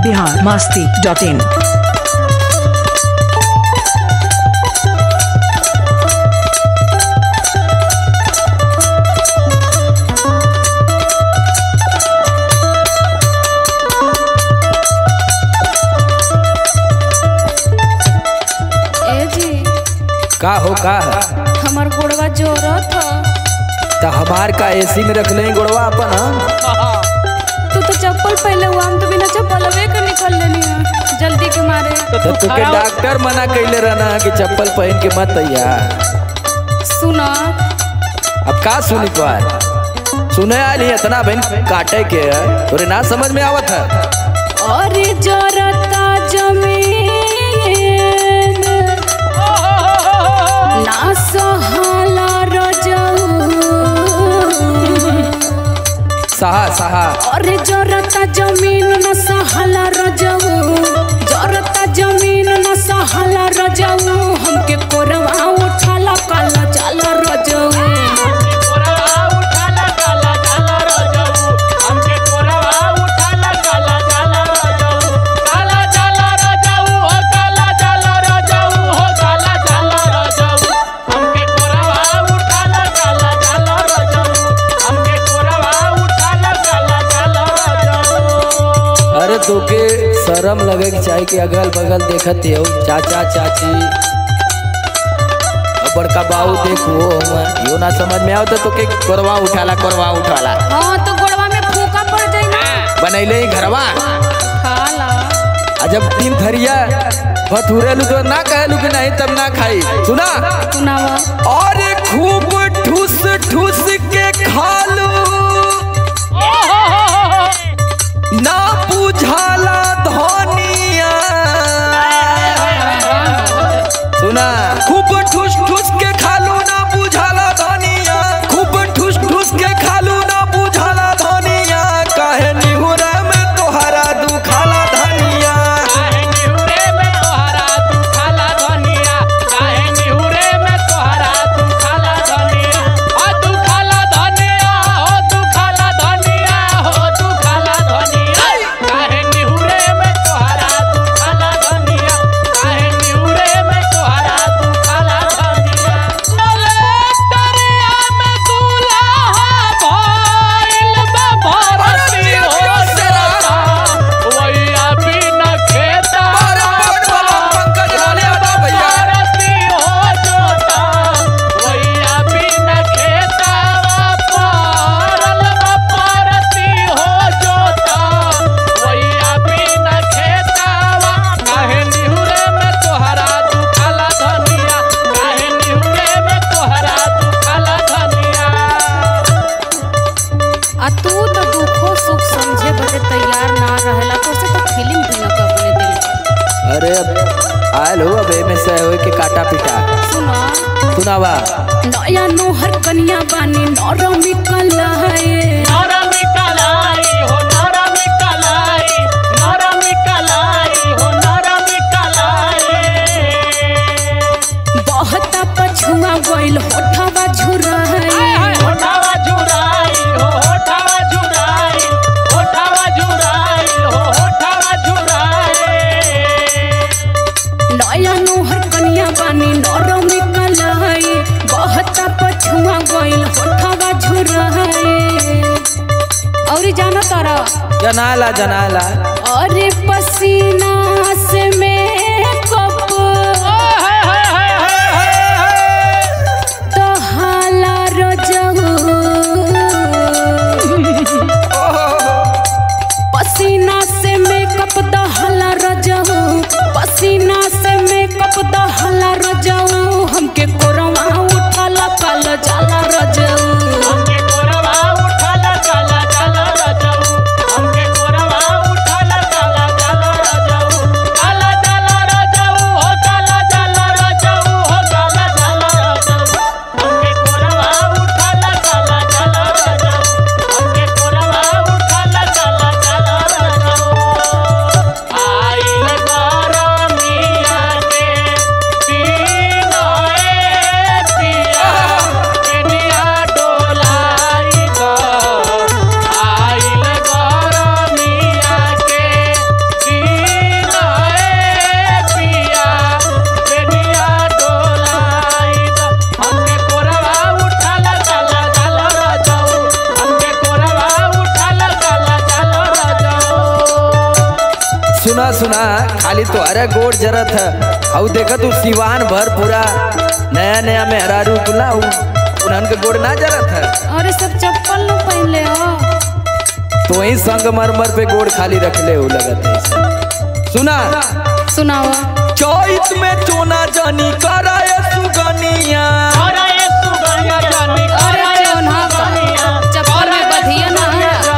biharmasti.in। का हो का हमार गोड़वा जोरत ह। तो हमार का एसी में रख ले गोड़वा अपन हम। तू तो चप्पल पहले हुआ, हम तो बिना चप्पल के निकल लेनी है जल्दी के मारे। तो तुके डॉक्टर मना कैले रहना कि चप्पल पहन के मत अइया। सुना अब का सुनी तुआर सुने आली इतना बहन काटे के तोरे ना समझ में आवत है। और जोरता जमीन ना सहाला रजऊ। सहा सहा और जोरता जमीन न सहाला रजऊ, जोरता जमीन न सहाला रजऊ। हमके कोरवा उठाला काला जाला रजऊ। अरे तोके शर्म लगे कि चाहे कि अगल बगल देखत हो चाचा चाची और बड़का बाऊ देखो यो ना समझ में आओ तो तोके कोरवा उठाला हाँ तो गोड़वा में फूका पड़ जाई ना। बनैले ही घरवा खाला आ जब तीन थरिया भथुरेलू तो ना कहलू कि नहीं तब ना खाई। सुना सुनावा। और खूब ठूस ठूस के खालू ना बुझाला धनिया। सुना खूब ठूस ठूस के खालू ना बुझाला धनिया, खूब ठूस ठूस के खालू ना बुझाला धनिया। काहे निहुरा में तोहरा दुखाला धनिया। तू तो दुखो सुख समझे बदे तैयार ना रहला, तो से तो फीलिंग भी न अपने दिल के। अरे अब आयल हो अब में से हो के काटा पीटा। सुना सुनावा। नया नोहर कन्या बानी नरमी कलाई, नरमी कलाई हो नरमी कलाई, नरमी कलाई हो नरमी कलाई। बहता पछुआ गइल होठवा झुराई, होठवा झुराई हो होठवा झुराई, होठवा झुराई हो होठवा झुराई। नया नोहर कन्या बानी नरमी कलाई, बहता पछुआ गइल होठवा झुराई। औरी जाना तारा जनाला जनाला। अरे पसीना से मेकअप तो हाला रजऊ। पसीना से मेकअप तो हाला रजऊ, पसीना से मेकअप तो हाला रजऊ। हमके कोरवा उठाला काला जाला रजऊ। हमके कोरवा उठाला काला जाला रजऊ, हमके कोरवा उठाला काला जाला रजऊ, काला सुना सुना खाली तो अरे गोड़ जरत है और देखा तू सिवान भर पूरा नया नया मेहरारू बुला उन्हन के गोड़ ना जरत है। अरे सब चप्पल न पहनले हो तो वही संगमरमर पे गोड़ खाली रख ले हो लगत है। सुना सुनाओ। चौथ में चोना जानी कराए सुगनिया चप्पल में बधिया ना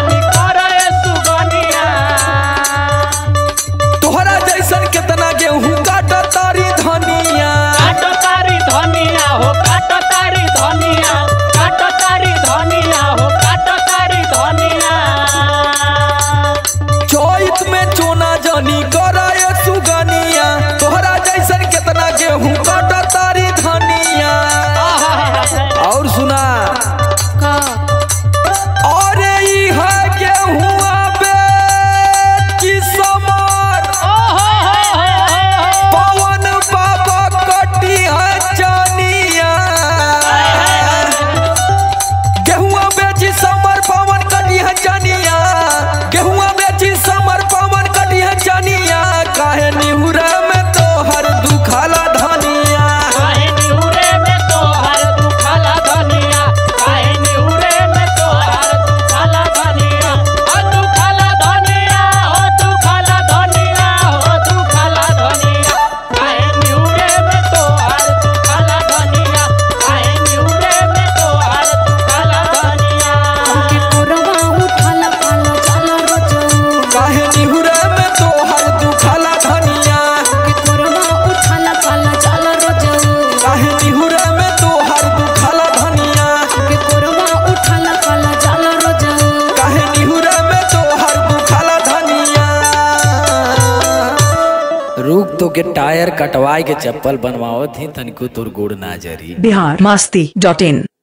तोहरा जैसन कितना गेहूं काटो तारी धनिया हो काटो तारी धनिया काटो तारी धनिया हो काटो तारी धनिया। चौथ में चोना जानी कराए सुगनिया तोहरा जैसन कितना गेहूं काटो तारी धनिया। और सुना का और ई है गेहुआ बे किस्मत पवन बाबा कटी है जानिया गेहुआ बेची समर पवन कटी है जानिया गेहुआ बेची समर पवन कटी है जानिया काहे निहुरा में तो हर दुखाला धनिया काहे निहुरे में तो हर दुखाला धनिया काहे निहुरे में तो हर दुखाला धनिया हो दुखाला धनिया हो दुखाला धनिया हो दुखाला धनिया काहे निहुरे में तो हर दुखाला धनिया काहे निहुरे में तो हर दुखाला धनिया। हमके कोरवा उठाला काला जाला रजऊ काहे निहुरा में तो हर दुखाला धनिया के कोरवा उठाला काला जाला रजऊ काहे निहुरा में तो हर दुखाला धनिया के कोरवा उठाला काला जाला रजऊ काहे निहुरा में तो हर दुखाला धनिया। रुक तो के टायर कटवाए के चप्पल बनवाओ थी तनिको तोर गोड़ ना जरी। बिहार मस्ती.in